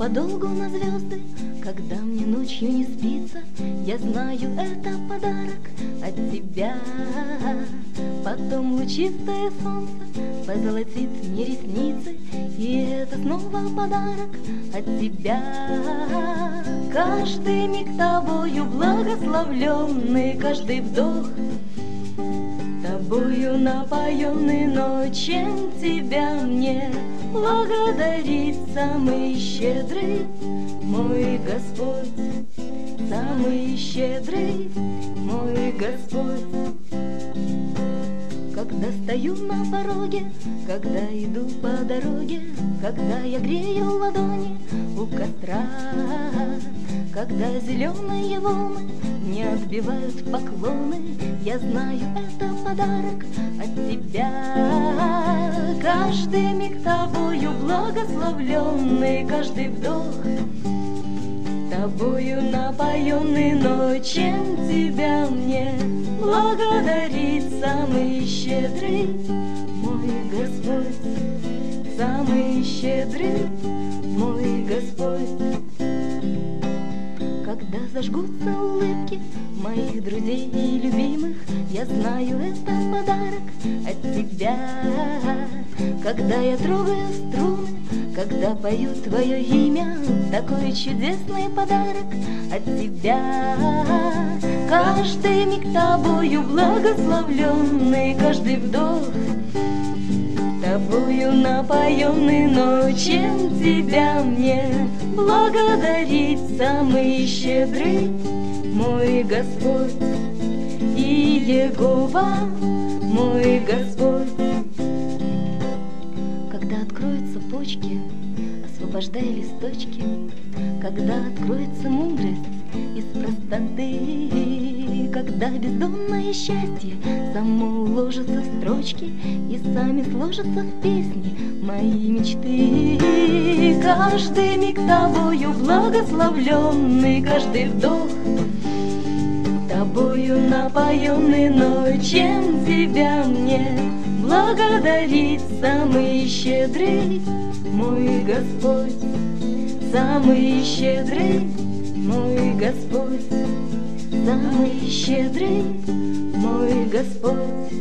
подолгу на звезды, когда мне ночью не спится. Я знаю, это подарок от тебя. Потом лучистое солнце позолотит мне ресницы, и это снова подарок от тебя. Каждый миг тобою благословленный, каждый вдох тобою напоенный, но чем тебя мне благодарить? Самый щедрый мой Господь, самый щедрый мой Господь. Когда стою на пороге, когда иду по дороге, когда я грею ладони у костра, когда зеленые волны мне отбивают поклоны, я знаю, это подарок от тебя. Каждый миг тобою благословленный, каждый вдох тобою напоенный, но чем тебя мне благодарить? Самый щедрый мой Господь, самый щедрый мой Господь. Когда зажгутся улыбки моих друзей и любимых, я знаю, это подарок от тебя. Когда я трогаю струны, когда пою твое имя, такой чудесный подарок от тебя. Каждый миг тобою благословленный, каждый вдох тобою напоенный, но чем тебя мне благодарить? Самый щедрый мой Господь и Егова мой Господь. Когда откроются почки, освобождая листочки, когда откроется мудрость из простоты, когда бездонное счастье само уложится в строчки и сами сложатся в песни мои мечты. Каждый миг тобою благословленный, каждый вдох тобою напоенный, но чем тебя мне благодарить? Самый щедрый мой Господь, самый щедрый мой Господь, самый щедрый мой Господь.